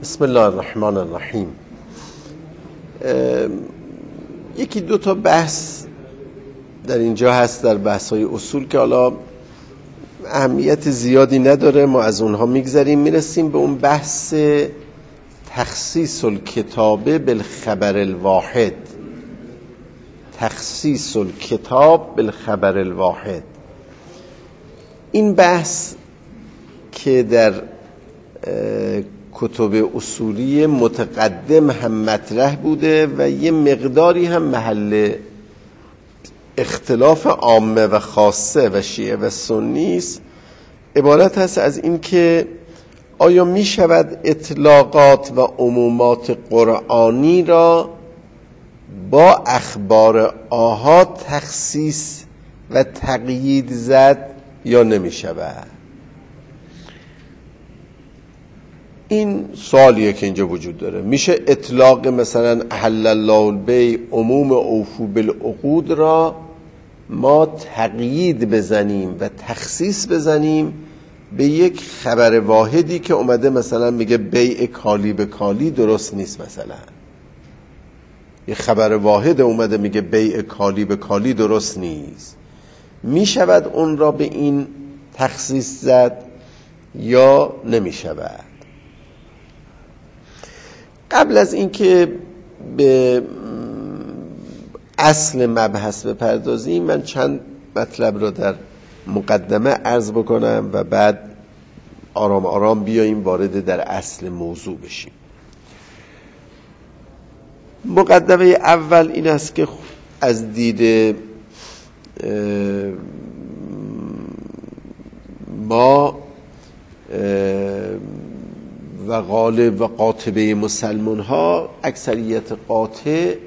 بسم الله الرحمن الرحیم. یکی دو تا بحث در اینجا هست در بحث‌های اصول که حالا اهمیت زیادی نداره، ما از اونها میگذریم، میرسیم به اون بحث تخصیص الکتاب بالخبر الواحد. تخصیص الکتاب بالخبر الواحد، این بحث که در کتب اصولی متقدم هم مطرح بوده و یه مقداری هم محل اختلاف عامه و خاصه و شیعه و سنی است، عبارت هست از این که آیا می شود اطلاقات و عمومات قرآنی را با اخبار آحاد تخصیص و تقیید زد یا نمی شود؟ این سوالیه که اینجا وجود داره. میشه اطلاق مثلا احل الله البیع، عموم اوفو بالعقود را ما تقیید بزنیم و تخصیص بزنیم به یک خبر واحدی که اومده مثلا میگه بیع کالی به کالی درست نیست، مثلا یک خبر واحد اومده میگه بیع کالی به کالی درست نیست، میشود اون را به این تخصیص زد یا نمیشود؟ قبل از اینکه به اصل مبحث بپردازیم، من چند مطلب را در مقدمه عرض بکنم و بعد آرام آرام بیاییم وارد در اصل موضوع بشیم. مقدمه اول این است که از دید ما و غالب و قاطبه مسلمان ها، اکثریت قاطع،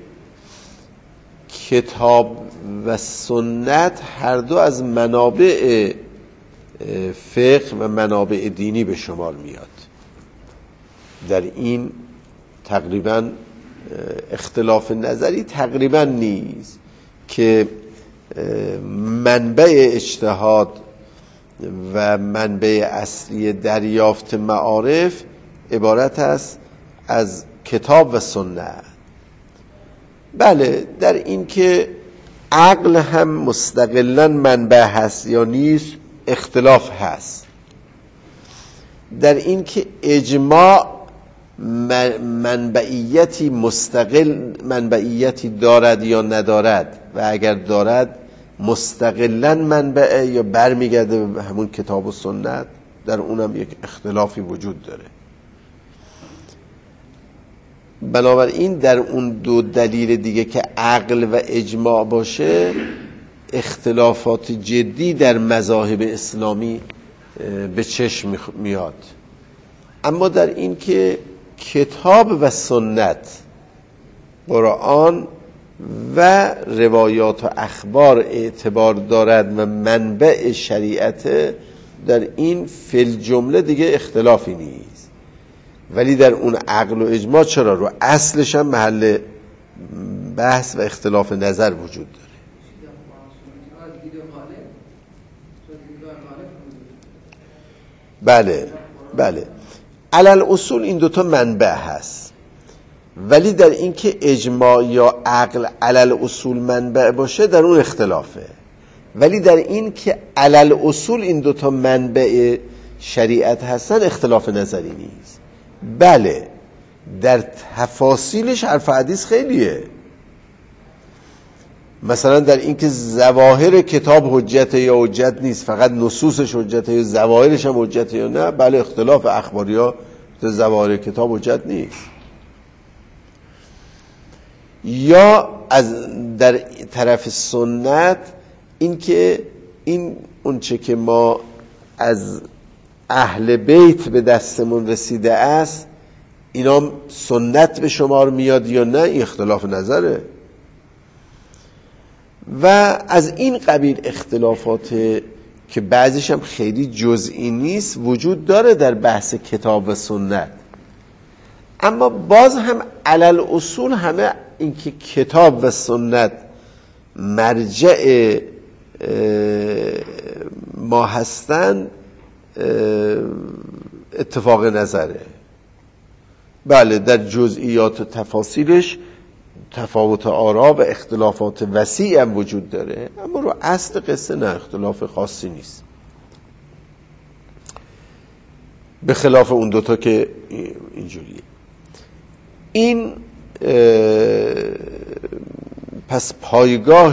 کتاب و سنت هر دو از منابع فقه و منابع دینی به شمار میاد. در این تقریبا اختلاف نظری تقریبا نیست که منبع اجتهاد و منبع اصلی دریافت معارف عبارت است از کتاب و سنت. بله، در این که عقل هم مستقلاً منبع هست یا نیست اختلاف هست. در این که اجماع منبعیتی مستقل منبعیتی دارد یا ندارد و اگر دارد مستقلاً منبع یا برمیگرده به همون کتاب و سنت، در اونم یک اختلافی وجود داره. بنابراین در اون دو دلیل دیگه که عقل و اجماع باشه، اختلافات جدی در مذاهب اسلامی به چشم میاد. اما در این که کتاب و سنت، قرآن و روایات و اخبار اعتبار دارد و منبع شریعت، در این فی الجمله دیگه اختلافی نیست. ولی در اون عقل و اجماع چرا رو اصلش هم محل بحث و اختلاف نظر وجود داره. بله علل اصول این دوتا منبع هست، ولی در این که اجماع یا عقل علل اصول منبع باشه در اون اختلافه. ولی در این که علل اصول این دوتا منبع شریعت هستن اختلاف نظری نیست. بله، در تفاصیلش حرف حدیث خیلیه. مثلا در این که ظواهر کتاب حجت یا حجت نیست، فقط نصوصش حجت یا ظواهرش هم حجت یا نه، بله اختلاف اخباری ها در ظواهر کتاب حجت نیست. یا از در طرف سنت این که این اونچه که ما از اهل بیت به دستمون رسیده است اینا سنت به شمار میاد یا نه، این اختلاف نظره. و از این قبیل اختلافات که بعضیش هم خیلی جزئی نیست وجود داره در بحث کتاب و سنت. اما باز هم علل اصول همه این که کتاب و سنت مرجع ما هستن اتفاق نظره. بله در جزئیات و تفاصیلش تفاوت آرا و اختلافات وسیع هم وجود داره، اما رو اصل قصه نه اختلاف خاصی نیست، به خلاف اون دوتا که اینجوریه. این پس پایگاه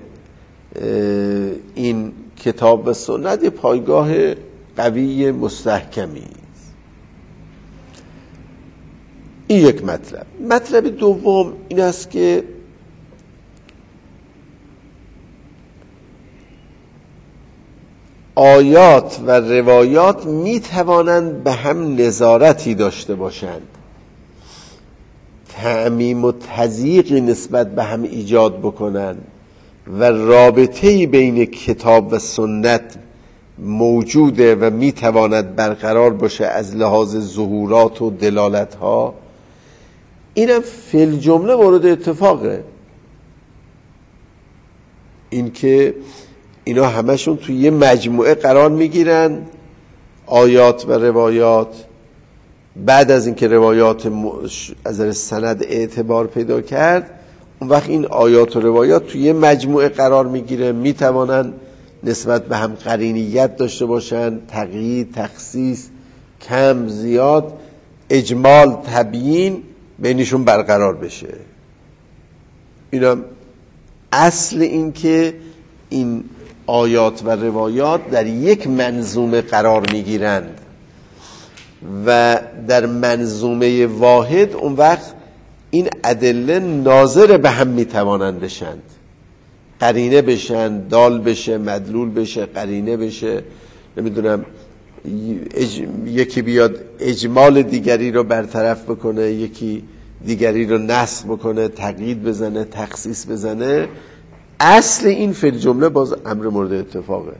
این کتاب و سنت پایگاه قوی مستحکمی است. این یک مطلب. مطلب دوم این است که آیات و روایات می توانند به هم نظارتی داشته باشند، تعمیم و تضییقی نسبت به هم ایجاد بکنند و رابطه‌ای بین کتاب و سنت موجوده و می تواند برقرار باشه از لحاظ ظهورات و دلالت ها. اینم فی الجمله مورد اتفاقه، این که اینا همشون توی یه مجموعه قرار میگیرن، آیات و روایات. بعد از اینکه روایات از نظر سند اعتبار پیدا کرد، اون وقت این آیات و روایات توی یه مجموعه قرار میگیره، میتوانن نسبت به هم قرینیت داشته باشن، تقیید، تخصیص، کم، زیاد، اجمال، تبیین بینشون برقرار بشه. اینم اصل این که این آیات و روایات در یک منظومه قرار میگیرند و در منظومه واحد اون وقت این ادله ناظر به هم میتوانند بشند، قرینه بشن، دال بشه، مدلول بشه، قرینه بشه، نمیدونم یکی بیاد اجمال دیگری رو برطرف بکنه، یکی دیگری رو نسخ بکنه، تقیید بزنه، تخصیص بزنه. اصل این فی الجمله باز امر مورد اتفاقه.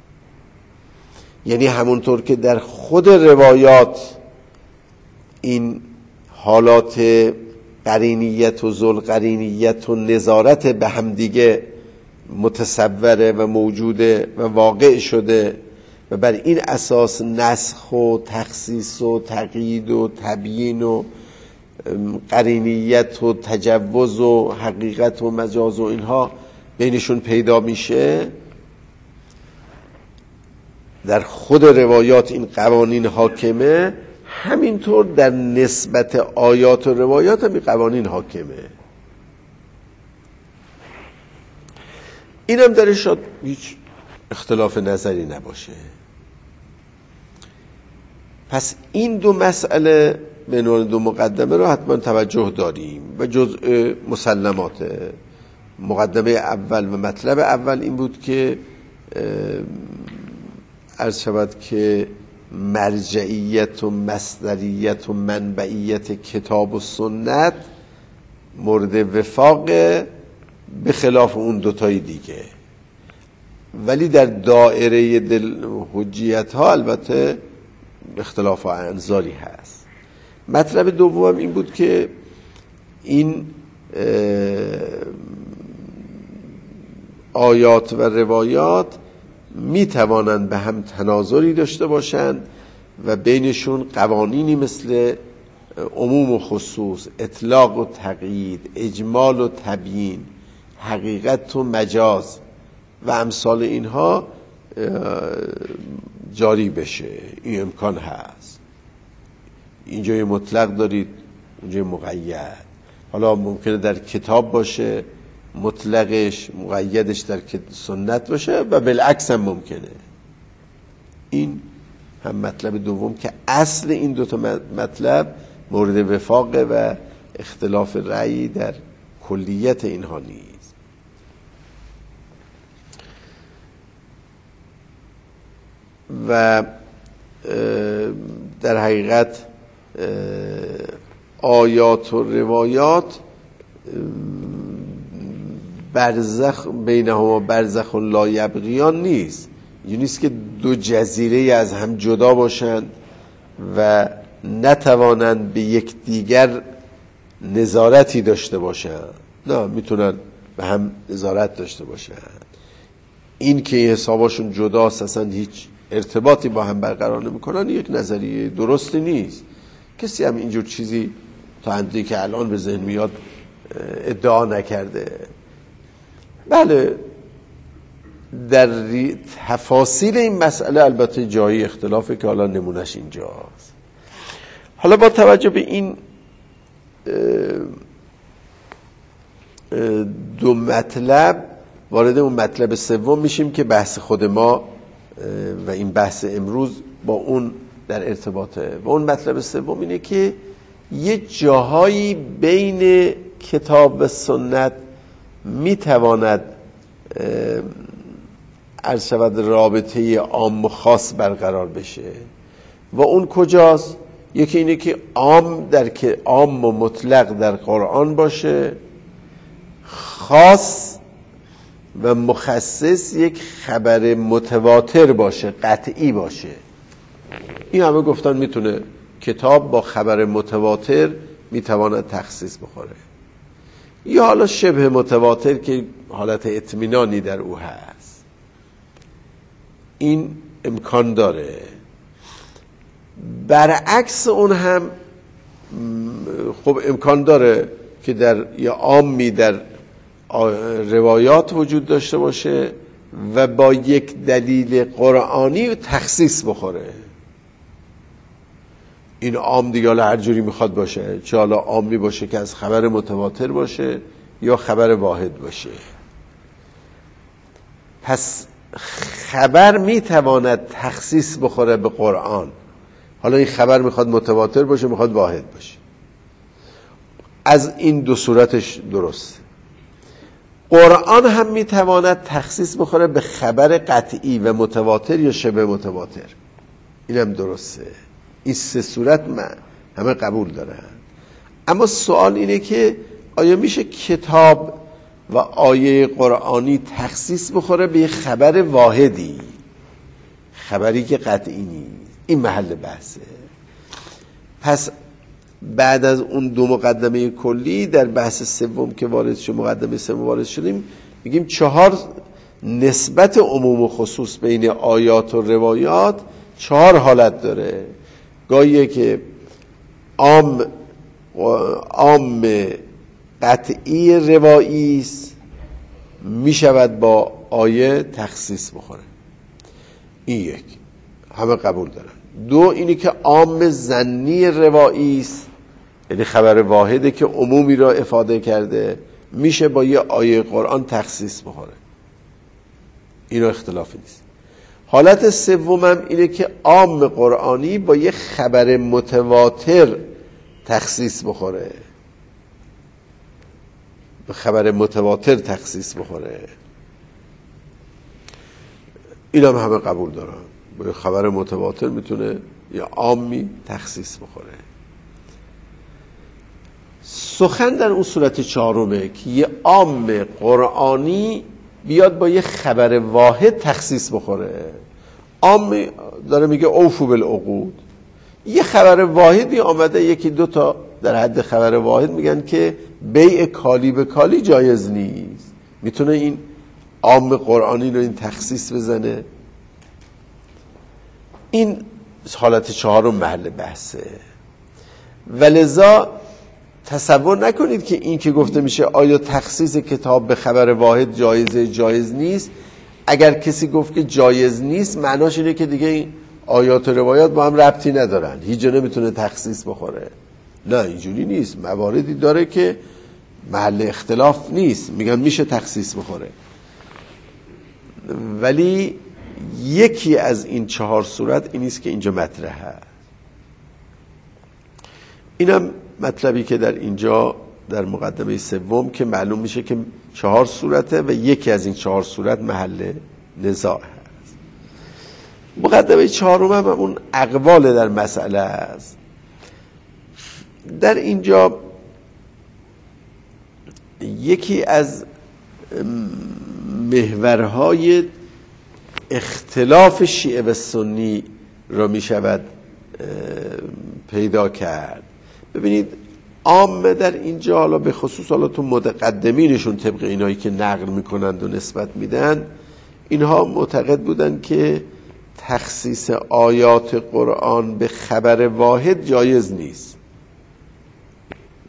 یعنی همونطور که در خود روایات این حالات قرینیت و ذوالقرینیت و نظارت به همدیگه متصوره و موجوده و واقع شده و بر این اساس نسخ و تخصیص و تقیید و تبیین و قرینیت و تجوز و حقیقت و مجاز و اینها بینشون پیدا میشه، در خود روایات این قوانین حاکمه، همینطور در نسبت آیات و روایات هم این قوانین حاکمه. اینم درش شاید هیچ اختلاف نظری نباشه. پس این دو مسئله به عنوان دو مقدمه رو حتما توجه داریم و جزء مسلماته. مقدمه اول و مطلب اول این بود که عرض شود که مرجعیت و مصدریت و منبعیت کتاب و سنت مورد وفاق به خلاف اون دوتای دیگه، ولی در دائره حجیت ها البته اختلاف انظاری هست. مطلب دوم این بود که این آیات و روایات می توانند به هم تناظری داشته باشند و بینشون قوانینی مثل عموم و خصوص، اطلاق و تقیید، اجمال و تبیین، حقیقت و مجاز و امثال اینها جاری بشه. این امکان هست. اینجای مطلق دارید، اونجای مقید. حالا ممکنه در کتاب باشه مطلقش، مقیدش در سنت باشه و بالعکس هم ممکنه. این هم مطلب دوم که اصل این دوتا مطلب مورد وفاقه و اختلاف رأی در کلیت اینها نیست. و در حقیقت آیات و روایات برزخ بینهما برزخ لا یبغیان نیست. یعنی نیست که دو جزیره از هم جدا باشند و نتوانند به یک دیگر نظارتی داشته باشند. نه، میتونن به هم نظارت داشته باشند. این که این حساباشون جداست، اصلا هیچ ارتباطی با هم برقرار نمیکنن، یک نظریه درستی نیست. کسی هم اینجور چیزی تا حدی که الان به ذهن میاد ادعا نکرده. بله در تفاصیل این مسئله البته جایی اختلافه که حالا نمونش اینجاست. حالا با توجه به این دو مطلب وارد اون مطلب سوم میشیم که بحث خود ما و این بحث امروز با اون در ارتباطه. و اون مطلب سوم اینه که یه جاهایی بین کتاب و سنت میتواند عرض شود رابطه عام و خاص برقرار بشه. و اون کجاست؟ یکی اینه که عام و مطلق در قرآن باشه، خاص و مخصص یک خبر متواتر باشه، قطعی باشه. این همه گفتن میتونه کتاب با خبر متواتر میتواند تخصیص بخوره، یا حالا شبه متواتر که حالت اطمینانی در او هست. این امکان داره. برعکس اون هم خب امکان داره که در یا عامی در روایات وجود داشته باشه و با یک دلیل قرآنی تخصیص بخوره. این عام دیگه حالا هر جوری میخواد باشه، چه حالا عامی باشه که از خبر متواتر باشه یا خبر واحد باشه. پس خبر میتواند تخصیص بخوره به قرآن. حالا این خبر میخواد متواتر باشه، میخواد واحد باشه. از این دو صورتش درست. قرآن هم میتواند تخصیص بخوره به خبر قطعی و متواتر یا شبه متواتر. این هم درسته. این سه صورت همه قبول دارن. اما سوال اینه که آیا میشه کتاب و آیه قرآنی تخصیص بخوره به خبر واحدی، خبری که قطعی نیست؟ این محل بحثه. پس بعد از اون دو مقدمه کلی در بحث سوم که وارد شد، مقدمه سوم وارد شدیم، میگیم 4 نسبت عموم و خصوص بین آیات و روایات 4 حالت داره. گاهیه که عام قطعی روایی است، میشود با آیه تخصیص بخوره. این یک، همه قبول دارن. 2 اینی که عام ظنی روایی است، یعنی خبر واحده که عمومی را افاده کرده، میشه با یه آیه قرآن تخصیص بخوره. اینا اختلافی نیست. حالت سومم اینه که عام قرآنی با یه خبر متواتر تخصیص بخوره، به خبر متواتر تخصیص بخوره. اینا همه قبول دارن. با یه خبر متواتر میتونه یه عامی تخصیص بخوره. سخن در اون صورت 4 که یه عام قرآنی بیاد با یه خبر واحد تخصیص بخوره. عام داره میگه اوفو بالعقود. یه خبر واحدی آمده، 1-2 تا در حد خبر واحد میگن که بیع کالی به کالی جایز نیست. میتونه این عام قرآنی رو این تخصیص بزنه. این حالت 4 محل بحثه. ولذا تصور نکنید که این که گفته میشه آیا تخصیص کتاب به خبر واحد جایزه جایز نیست، اگر کسی گفت که جایز نیست معناش اینه که دیگه این آیات و روایات با هم ربطی ندارن، هیچ جا نمیتونه تخصیص بخوره. نه اینجوری نیست. مواردی داره که محل اختلاف نیست، میگن میشه تخصیص بخوره. ولی یکی از این 4 صورت این نیست که اینجا مطرحه. اینم مطلبی که در اینجا در مقدمه سوم که معلوم میشه که 4 صورته و یکی از این 4 صورت محل نزاع هست. مقدمه 4 هم اون اقوال در مسئله است. در اینجا یکی از محورهای اختلاف شیعه و سنی را می شود پیدا کرد. ببینید عامه در اینجا، حالا به خصوص حالا تو متقدمینشون طبق اینایی که نقل میکنند و نسبت میدن، اینها معتقد بودن که تخصیص آیات قرآن به خبر واحد جایز نیست.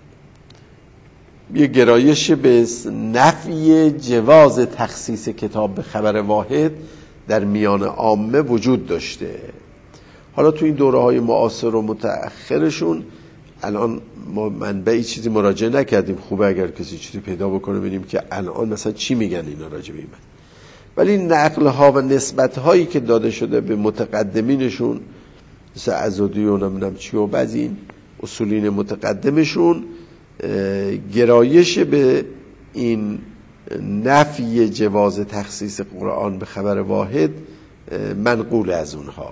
یه گرایش به نفی جواز تخصیص کتاب به خبر واحد در میان عامه وجود داشته. حالا تو این دوره‌های معاصر و متأخرشون الان ما منبعی چیزی مراجعه نکردیم، خوبه اگر کسی چیزی پیدا بکنه ببینیم که الان مثلا چی میگن اینا راجع به این. ولی نقل‌ها و نسبت‌هایی که داده شده به متقدمینشون مثل عزادی و نمیدونم چی و بعضی این اصولین متقدمشون گرایش به این نفی جواز تخصیص قرآن به خبر واحد منقول از اونها.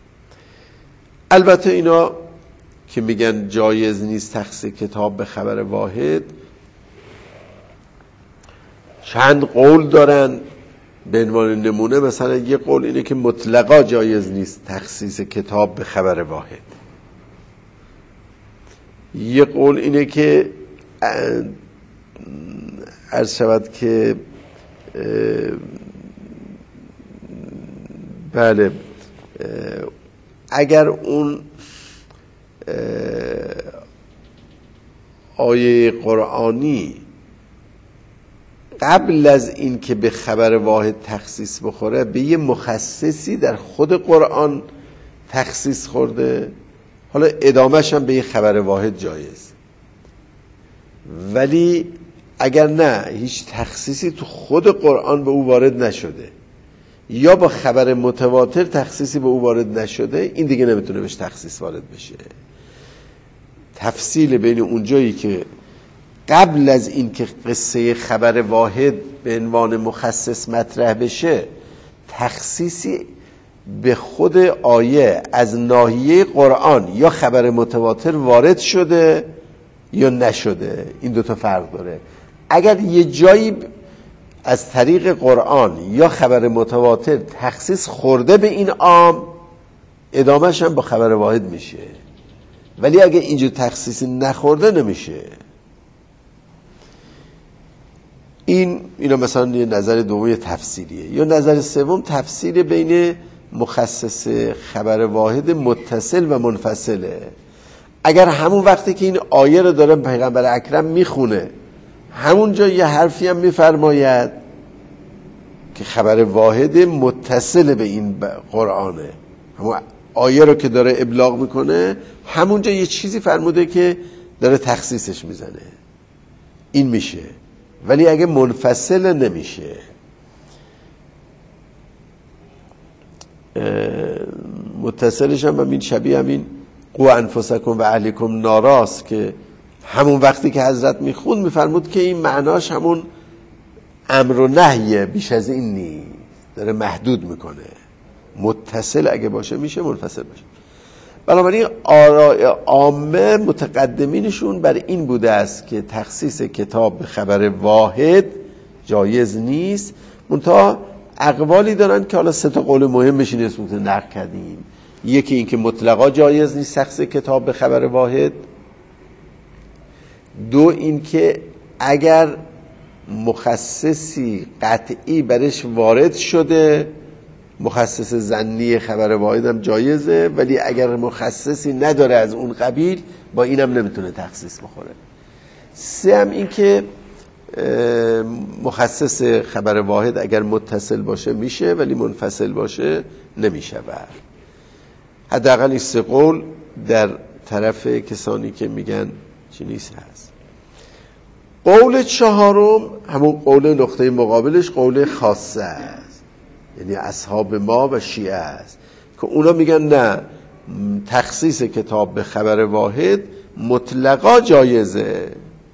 البته اینا که میگن جایز نیست تخصیص کتاب به خبر واحد چند قول دارن. به عنوان نمونه مثلا یه قول اینه که مطلقا جایز نیست تخصیص کتاب به خبر واحد. یه قول اینه که عرض شود که بله اگر اون آیه قرآنی قبل از این که به خبر واحد تخصیص بخوره به یه مخصصی در خود قرآن تخصیص خورده، حالا ادامهش هم به یه خبر واحد جایز. ولی اگر نه هیچ تخصیصی تو خود قرآن به او وارد نشده یا با خبر متواتر تخصیصی به او وارد نشده، این دیگه نمیتونه بهش تخصیص وارد بشه. تفصیل بین اونجایی که قبل از این که قصه خبر واحد به عنوان مخصص مطرح بشه تخصیصی به خود آیه از ناحیه قرآن یا خبر متواتر وارد شده یا نشده، این دوتا فرق داره. اگر یه جایی از طریق قرآن یا خبر متواتر تخصیص خورده به این عام، ادامهش هم با خبر واحد میشه. ولی اگه اینجا تخصیصی نخورده نمیشه. اینا مثلا یه نظر دوم تفسیریه. یا نظر سوم تفسیر بین مخصص خبر واحد متصل و منفصله. اگر همون وقتی که این آیه رو داره پیغمبر اکرم میخونه همونجا یه حرفی هم میفرماید که خبر واحد متصل به این قرآنه، همون آیه رو که داره ابلاغ میکنه همونجا یه چیزی فرموده که داره تخصیصش میزنه، این میشه. ولی اگه منفصل نمیشه. متصلش هم همین شبیه همین قو انفسکم و اهلیکم ناراست که همون وقتی که حضرت میخوند میفرمود که این معناش همون امر و نهیه، بیش از این نیست، داره محدود میکنه. متصل اگه باشه میشه، منفصل باشه. بنابراین آراء عامه متقدمینشون بر این بوده است که تخصیص کتاب به خبر واحد جایز نیست. منتها اقوالی دارن که حالا 3 قول مهمش این اسمت نقل کردیم. یکی این که مطلقا جایز نیست تخصیص کتاب به خبر واحد. 2 این که اگر مخصصی قطعی برش وارد شده، مخصص ظنی خبر واحد هم جایزه، ولی اگر مخصصی نداره از اون قبیل با اینم نمیتونه تخصیص بخوره. 3 هم این که مخصص خبر واحد اگر متصل باشه میشه ولی منفصل باشه نمیشه. حداقل این 3 قول در طرف کسانی که میگن چی نیست هست. قول 4م همون قول نقطه مقابلش قول خاصه است، یعنی اصحاب ما و شیعه است که اونا میگن نه، تخصیص کتاب به خبر واحد مطلقا جایزه،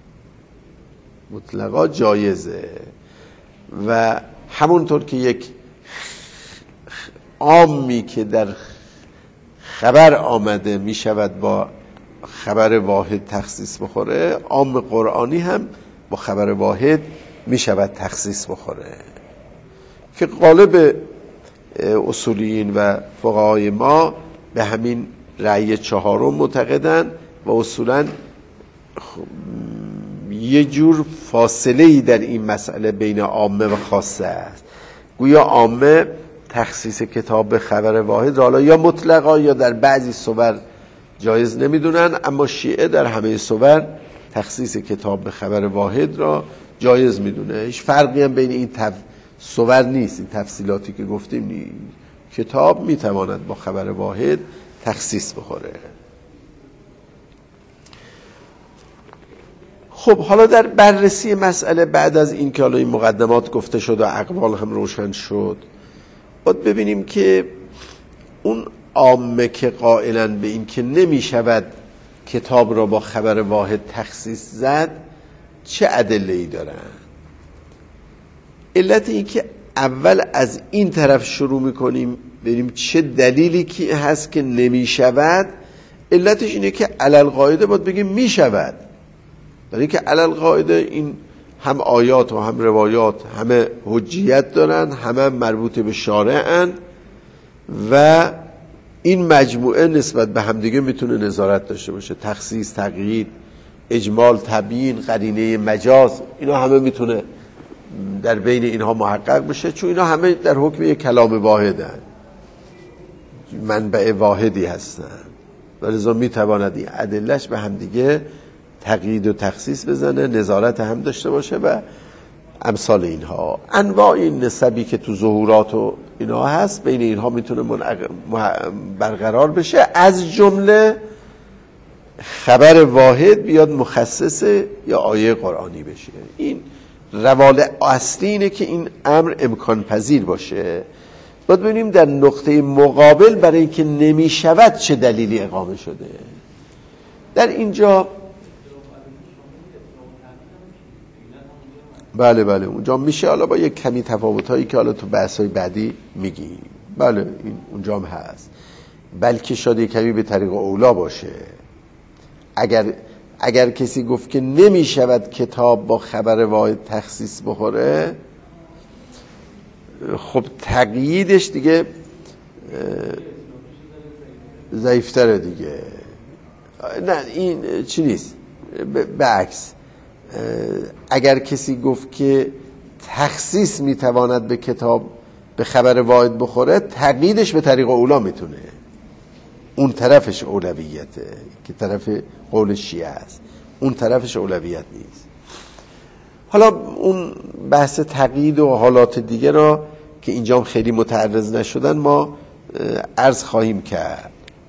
مطلقا جایزه. و همونطور که یک عامی که در خبر آمده میشود با خبر واحد تخصیص بخوره، عام قرآنی هم با خبر واحد میشود تخصیص بخوره، که غالب اصولیین و فقهای ما به همین رأی 4 معتقدن و اصولا یه جور فاصله‌ای در این مسئله بین عامه و خاصه است. گویا عامه تخصیص کتاب به خبر واحد حالا یا مطلقا یا در بعضی صور جایز نمیدونن، اما شیعه در همه صور تخصیص کتاب به خبر واحد را جایز میدونه. هیچ فرقی هم بین این صور نیست، این تفصیلاتی که گفتیم نیست. کتاب میتواند با خبر واحد تخصیص بخوره. خب حالا در بررسی مسئله بعد از این که حالا این مقدمات گفته شد و اقوال هم روشن شد، باید ببینیم که اون عامه که قائلن به این که نمی شود کتاب را با خبر واحد تخصیص زد چه ادله‌ای دارن؟ علت این که اول از این طرف شروع میکنیم بریم چه دلیلی که هست که نمی شود، علتش اینه که علل قاعده باید بگیم می شود، برای که علل قاعده این هم آیات و هم روایات همه حجیت دارن، همه مربوط به شارعن و این مجموعه نسبت به همدیگه میتونه نظارت داشته باشه. تخصیص، تقیید، اجمال، تبیین، قرینه مجاز، اینا همه میتونه در بین اینها محقق بشه، چون اینا همه در حکم یک کلام واحدن، منبع واحدی هستن و لذا میتواند این ادلهش به همدیگه تقیید و تخصیص بزنه، نظارت هم داشته باشه و امثال اینها. انواع این نسبی که تو ظهورات و اینا هست بین اینها میتونه برقرار بشه، از جمله خبر واحد بیاد مخصص یا آیه قرآنی بشه. این روال اصلی اینه که این امر امکان پذیر باشه. باید ببینیم در نقطه مقابل برای اینکه نمی شود چه دلیلی اقامه شده. در اینجا بله اونجا میشه، حالا با یک کمی تفاوتایی که حالا تو بحث‌های بعدی میگیم. بله این اونجا هم هست، بلکه شاید یک کمی به طریق اولا باشه. اگر کسی گفت که نمیشود کتاب با خبر واحد تخصیص بخوره، خب تقییدش دیگه ضعیفتره دیگه. نه این چی نیست، به عکس اگر کسی گفت که تخصیص میتواند به کتاب به خبر واحد بخوره، تقییدش به طریق اولا میتونه، اون طرفش اولویته که طرف قول شیعه است، اون طرفش اولویت نیست. حالا اون بحث تقیید و حالات دیگه را که اینجا خیلی متعرض نشدن ما عرض خواهیم کرد.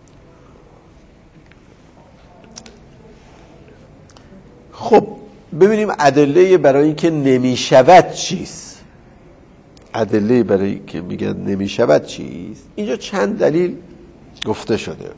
خب ببینیم ادله برای اینکه نمیشود چیست. ادله برای اینکه میگن نمیشود چیست؟ اینجا چند دلیل گفته شده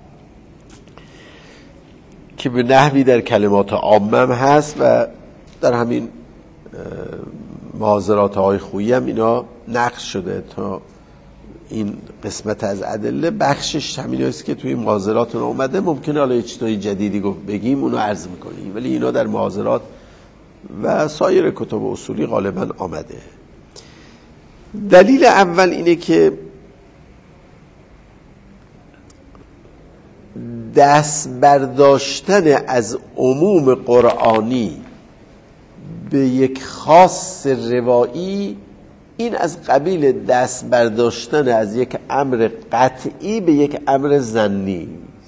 که به نحوی در کلمات عامه هست و در همین محاضرات های خویی هم اینا نقش شده. تا این قسمت از ادله بخشش همین است که توی محاضرات اومده، ممکنه حالا یه چیزای جدیدی بگیم اونو عرض میکنیم، ولی اینا در محاضرات و سایر کتب اصولی غالبا آمده. دلیل اول اینه که دست برداشتن از عموم قرآنی به یک خاص روایی، این از قبیل دست برداشتن از یک امر قطعی به یک امر ظنی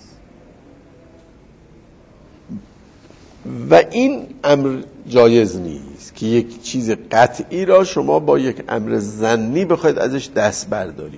و این امر جایز نیست که یک چیز قطعی را شما با یک امر ظنی بخواید ازش دست برداری.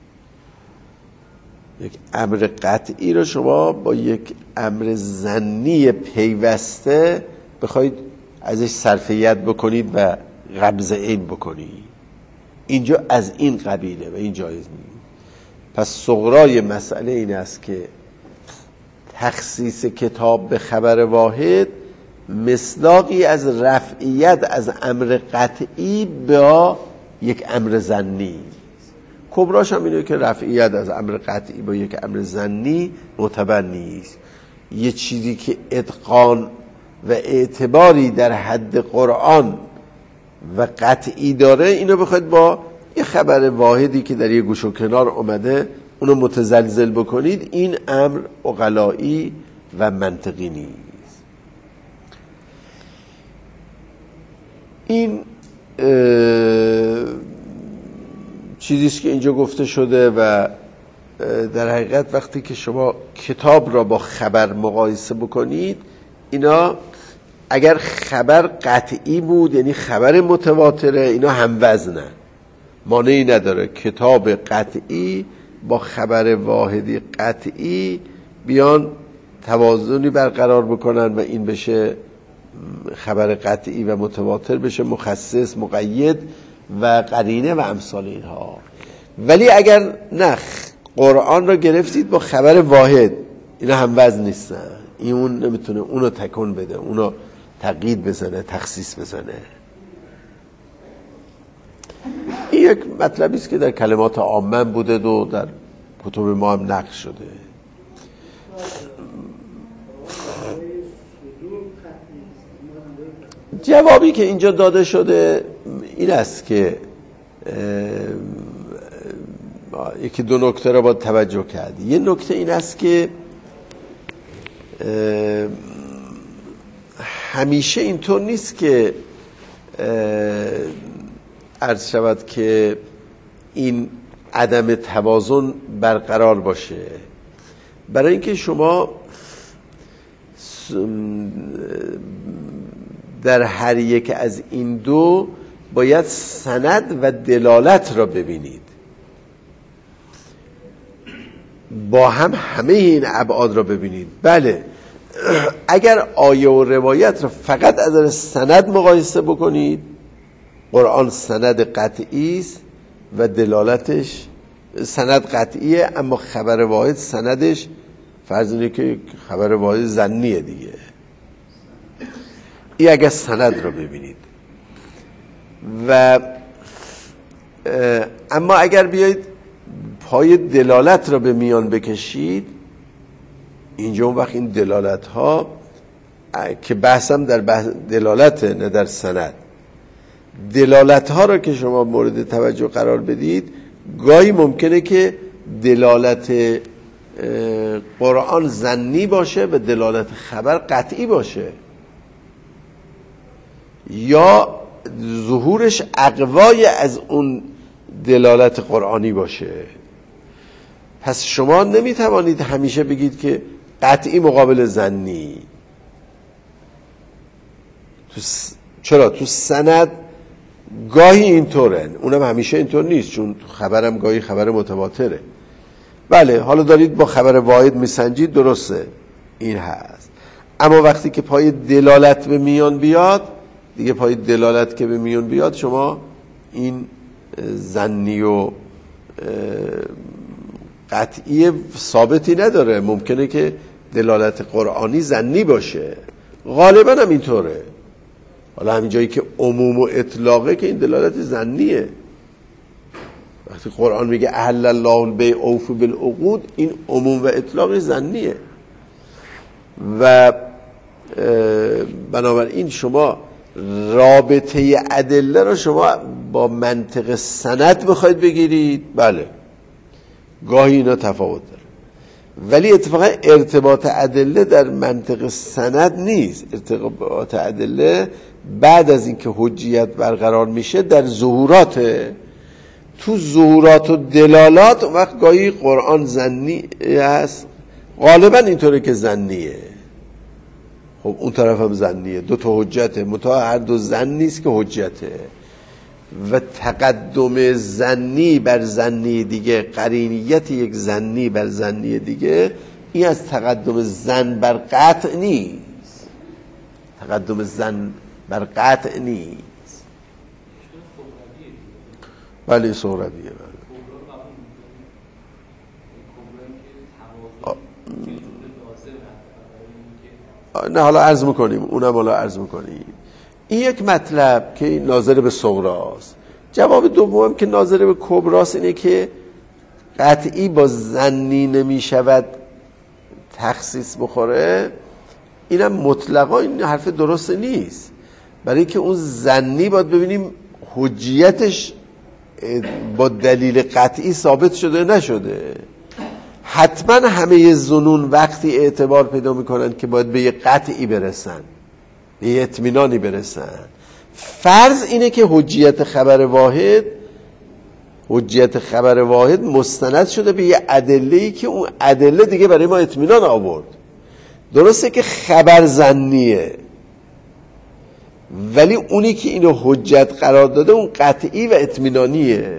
یک امر قطعی را شما با یک امر ظنی پیوسته بخواید ازش صرف ید بکنید و قبض عین بکنید. اینجا از این قبیله و این جایز نیست. پس صغرای مسئله این است که تخصیص کتاب به خبر واحد مصداقی از رفعیت از امر قطعی با یک امر ظنی. کبراش هم اینه که رفعیت از امر قطعی با یک امر ظنی معتبر نیست. یه چیزی که اتقان و اعتباری در حد قرآن و قطعی داره، اینو بخواید با یه خبر واحدی که در یه گوش و کنار اومده اونو متزلزل بکنید، این امر عقلایی و منطقی نیست. این چیزیست که اینجا گفته شده و در حقیقت وقتی که شما کتاب را با خبر مقایسه بکنید، اینا اگر خبر قطعی بود یعنی خبر متواتره، اینا هم وزنه، مانعی نداره کتاب قطعی با خبر واحدی قطعی بیان توازنی برقرار بکنن و این بشه خبر قطعی و متواتر بشه مخصص مقید و قرینه و امثال اینها. ولی اگر نه قرآن را گرفتید با خبر واحد، اینا هم وزن نیستن، این اون نمیتونه اونو تکون بده، اونو تقیید بزنه، تخصیص بزنه. این یک مطلبی است که در کلمات عامه بوده و در کتب ما هم نقل شده. جوابی که اینجا داده شده این است که یکی دو نکته را باید توجه کرد. یه نکته این است که همیشه اینطور نیست که عرض شود که این عدم توازن برقرار باشه. برای اینکه شما در هر یک از این دو باید سند و دلالت را ببینید، با هم همه این ابعاد را ببینید. بله اگر آیه و روایت را فقط از نظر سند مقایسه بکنید، قرآن سند قطعی است و دلالتش سند قطعیه، اما خبر واحد سندش فرض اینه که خبر واحد ظنیه دیگه. این اگر سند را ببینید. و اما اگر بیایید پای دلالت را به میان بکشید، اینجا اون وقت این دلالت ها که بحثم در بحث دلالته نه در سند، دلالت ها را که شما مورد توجه قرار بدید، گاهی ممکنه که دلالت قرآن ظنی باشه و دلالت خبر قطعی باشه، یا ظهورش اقوای از اون دلالت قرآنی باشه. پس شما نمیتوانید همیشه بگید که قطعی مقابل ظنی. چرا؟ تو سند گاهی اینطوره، اونم همیشه اینطور نیست، چون خبرم گاهی خبر متواتره. بله حالا دارید با خبر واحد میسنجید، درسته این هست، اما وقتی که پای دلالت به میان بیاد دیگه، پای دلالت که به میان بیاد شما این ظنی و قطعی ثابتی نداره. ممکنه که دلالت قرآنی ظنی باشه، غالبا هم اینطوره. حالا همین جایی که عموم و اطلاقه که این دلالت ظنیه. وقتی قرآن میگه احل الله البیع اوفوا بالعقود، این عموم و اطلاق ظنیه. و بنابراین شما رابطه ادله رو شما با منطق سند بخواید بگیرید، بله گاهی اینا تفاوت داره، ولی اتفاقا ارتباط ادله در منطق سند نیست. ارتباط ادله بعد از اینکه حجیت برقرار میشه در ظهوراته. تو ظهورات و دلالات وقت گاهی قرآن ظنی است، غالبا اینطوره که ظنیه. خب اون طرف هم ظنیه، دو تا حجته، متا هر دو ظن نیست که حجته. و تقدم ظنی بر ظنی دیگه، قرینیت یک ظنی بر ظنی دیگه، این از تقدم ظن بر قطع نیست. تقدم ظن بر قطع نیست. ولی سهرویه. نه حالا عرض میکنیم، اونم حالا عرض میکنیم. این یک مطلب که ناظر به صغراست. جواب دوم که ناظر به کبراست اینه که قطعی با ظنی نمیشود تخصیص بخوره. اینم مطلقا این حرف درست نیست، برای که اون ظنی باید ببینیم حجیتش با دلیل قطعی ثابت شده نشده. حتما همه ظنون وقتی اعتبار پیدا میکنن که باید به یه قطعی برسن، به یه اطمینانی برسن. فرض اینه که حجیت خبر واحد مستند شده به یه ادله‌ای که اون ادله دیگه برای ما اطمینان آورد. درسته که خبر ظنیه، ولی اونی که اینو حجت قرار داده اون قطعی و اطمینانیه.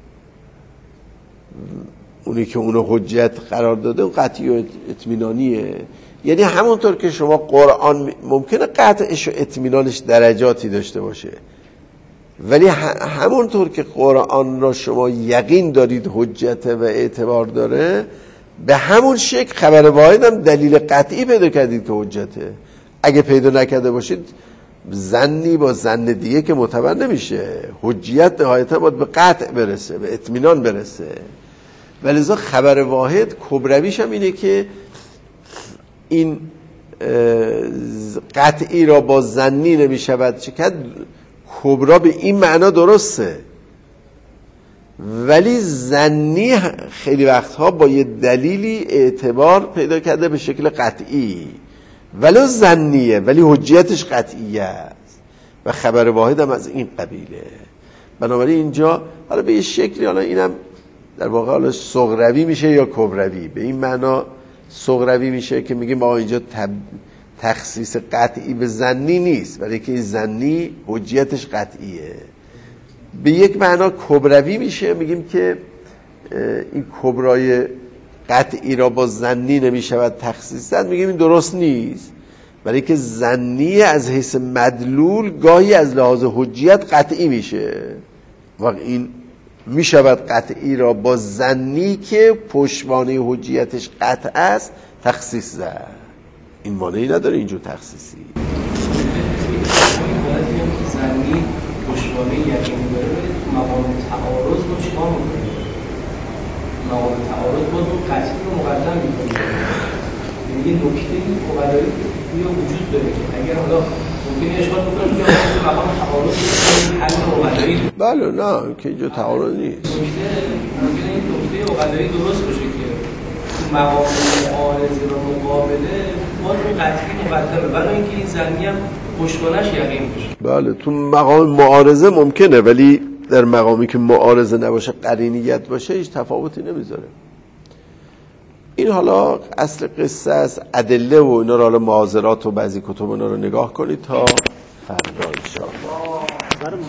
اونی که اونو حجت قرار داده اون قطعی و اطمینانیه. یعنی همونطور که شما قرآن ممکنه قطعش و اطمینانش درجاتی داشته باشه، ولی همونطور که قرآن را شما یقین دارید حجت و اعتبار داره، به همون شکل خبر واحد هم دلیل قطعی پیدا کردید که حجته. اگه پیدا نکرده باشید ظنی با ظن دیگه که معتبر نمیشه. حجیت نهایتا باید به قطع برسه، به اطمینان برسه. ولذا خبر واحد کبرویش هم اینه که این قطعی را با ظنی نمیشود چه کرد. کبرا به این معنا درسته، ولی ظنی خیلی وقتها با یه دلیلی اعتبار پیدا کرده به شکل قطعی، ولو ظنیه ولی حجیتش قطعیه است و خبر واحد هم از این قبیله. بنابراین اینجا حالا به یه شکلی، حالا اینم در واقع حالا صغروی میشه یا کبروی. به این معنا صغروی میشه که میگیم آقا اینجا تخصیص قطعی به ظنی نیست، ولی که ظنی حجیتش قطعیه. به یک معنا کبروی میشه، میگیم که این کبرای قطعی را با ظنی نمیشود تخصیص داد، میگیم این درست نیست، ولی که ظنی از حیث مدلول گاهی از لحاظ حجیت قطعی میشه و این میشود قطعی را با ظنی که پشتوانه حجیتش قطع است تخصیص داد. این مانعی نداره اینجور تخصیصی. ظنی پشتوانه یقین داره، مقام تعارض رو چیکار می‌کنه؟ مقام تعارض باز اون قطعی رو مقدم می‌کنه. یعنی یه نکته مقداری توی وجود داره که اگر حالا ممکنه اشکال بکنه که مقام تعارض حل مقداری. بله نه که اینجا تعارض نیست. ممکنه این نکته مقداری درست باشه که مقام معارضه و مقابله باز اون قطعی مقدمه، برای اینکه این ظنی هم پشتوانش یقین بشه. بله تو مقام معارضه ممکنه، ولی در مقامی که معارضه نباشه قرینیت باشه هیچ تفاوتی نمیذاره. این حالا اصل قصه است. ادله و اینا رو حالا معاذرات و بعضی کتب اینا رو نگاه کنید تا فردا.